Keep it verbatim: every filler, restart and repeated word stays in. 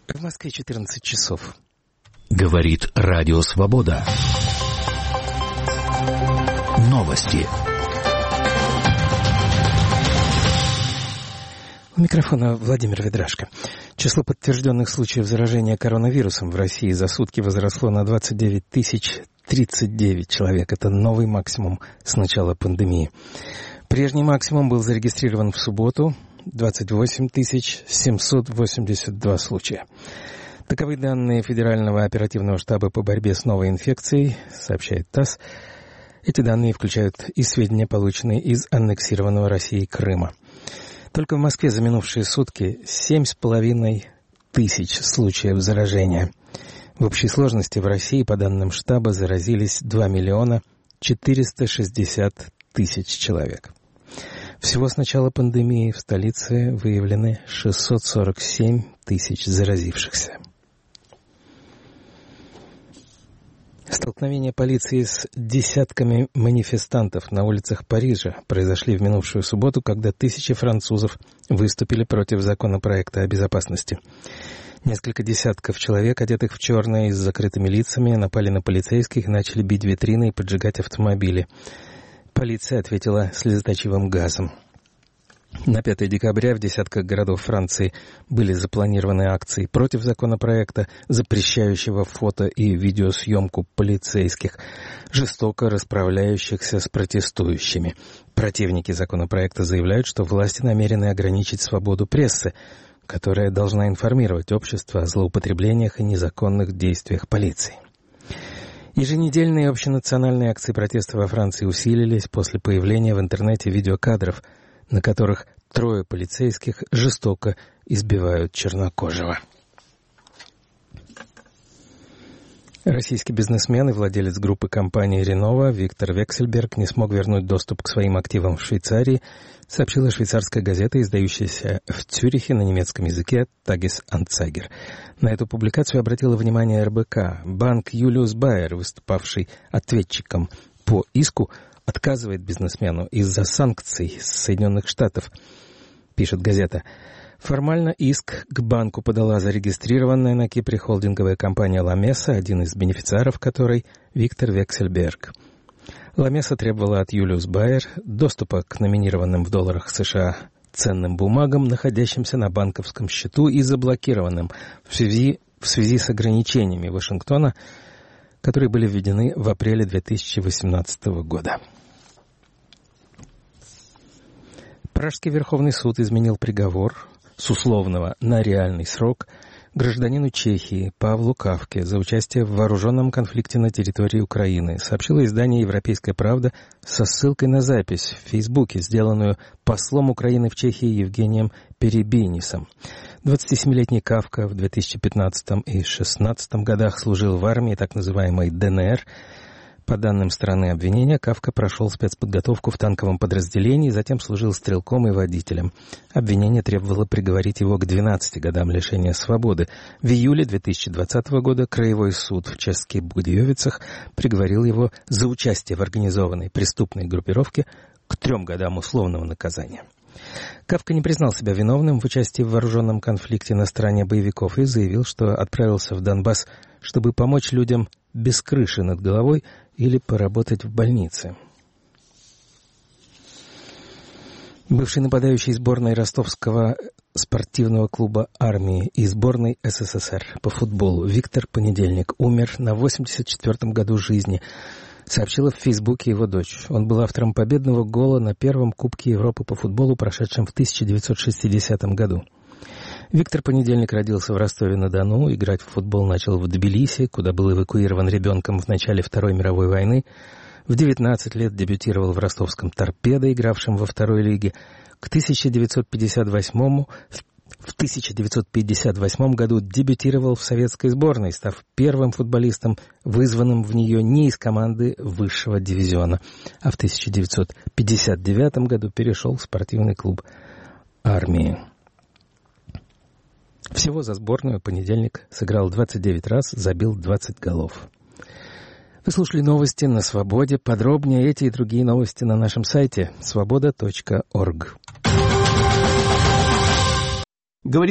В Москве четырнадцать часов. Говорит Радио Свобода. Новости. У микрофона Владимир Ведрашко. Число подтвержденных случаев заражения коронавирусом в России за сутки возросло на двадцать девять тысяч тридцать девять человек. Это новый максимум с начала пандемии. Прежний максимум был зарегистрирован в субботу. двадцать восемь тысяч семьсот восемьдесят два случая. Таковы данные Федерального оперативного штаба по борьбе с новой инфекцией, сообщает ТАСС. Эти данные включают и сведения, полученные из аннексированного Россией Крыма. Только в Москве за минувшие сутки семь с половиной тысяч случаев заражения. В общей сложности в России, по данным штаба, заразились два миллиона четыреста шестьдесят тысяч человек. Всего с начала пандемии в столице выявлены шестьсот сорок семь тысяч заразившихся. Столкновения полиции с десятками манифестантов на улицах Парижа произошли в минувшую субботу, когда тысячи французов выступили против законопроекта о безопасности. Несколько десятков человек, одетых в черное и с закрытыми лицами, напали на полицейских и начали бить витрины и поджигать автомобили. Полиция ответила слезоточивым газом. На пятое декабря в десятках городов Франции были запланированы акции против законопроекта, запрещающего фото- и видеосъемку полицейских, жестоко расправляющихся с протестующими. Противники законопроекта заявляют, что власти намерены ограничить свободу прессы, которая должна информировать общество о злоупотреблениях и незаконных действиях полиции. Еженедельные общенациональные акции протеста во Франции усилились после появления в интернете видеокадров, на которых трое полицейских жестоко избивают чернокожего. Российский бизнесмен и владелец группы компании «Ренова» Виктор Вексельберг не смог вернуть доступ к своим активам в Швейцарии, сообщила швейцарская газета, издающаяся в Цюрихе на немецком языке «Тагес Анцайгер». На эту публикацию обратила внимание эр бэ ка. Банк Юлиус Байер, выступавший ответчиком по иску, отказывает бизнесмену из-за санкций Соединенных Штатов, пишет газета. Формально иск к банку подала зарегистрированная на Кипре холдинговая компания «Ламеса», один из бенефициаров которой Виктор Вексельберг. «Ламеса» требовала от Юлиус Байер доступа к номинированным в долларах США ценным бумагам, находящимся на банковском счету и заблокированным в связи, в связи с ограничениями Вашингтона, которые были введены в апреле две тысячи восемнадцатого года. Пражский Верховный суд изменил приговор с условного на реальный срок гражданину Чехии Павлу Кавке за участие в вооруженном конфликте на территории Украины, сообщило издание «Европейская правда» со ссылкой на запись в Фейсбуке, сделанную послом Украины в Чехии Евгением Перебейнисом. двадцатисемилетний Кавка в две тысячи пятнадцатом и две тысячи шестнадцатом годах служил в армии так называемой дэ эн эр. По данным стороны обвинения, Кавка прошел спецподготовку в танковом подразделении, затем служил стрелком и водителем. Обвинение требовало приговорить его к двенадцати годам лишения свободы. В июле две тысячи двадцатого года Краевой суд в Чешских Будеевицах приговорил его за участие в организованной преступной группировке к трем годам условного наказания. Кавка не признал себя виновным в участии в вооруженном конфликте на стороне боевиков и заявил, что отправился в Донбасс, чтобы помочь людям без крыши над головой или поработать в больнице. Бывший нападающий сборной ростовского спортивного клуба армии и сборной эс эс эс эр по футболу Виктор Понедельник умер на восемьдесят четвёртом году жизни, сообщила в Фейсбуке его дочь. Он был автором победного гола на первом Кубке Европы по футболу, прошедшем в тысяча девятьсот шестидесятом году. Виктор Понедельник родился в Ростове-на-Дону, играть в футбол начал в Тбилиси, куда был эвакуирован ребенком в начале Второй мировой войны. В девятнадцать лет дебютировал в ростовском «Торпедо», игравшем во второй лиге. К тысяча девятьсот пятьдесят восьмому, в тысяча девятьсот пятьдесят восьмом году дебютировал в советской сборной, став первым футболистом, вызванным в нее не из команды высшего дивизиона, а в тысяча девятьсот пятьдесят девятом году перешел в спортивный клуб армии. Всего за сборную Понедельник сыграл двадцать девять раз, забил двадцать голов. Вы слушали новости на Свободе. Подробнее эти и другие новости на нашем сайте свобода точка орг. Говорит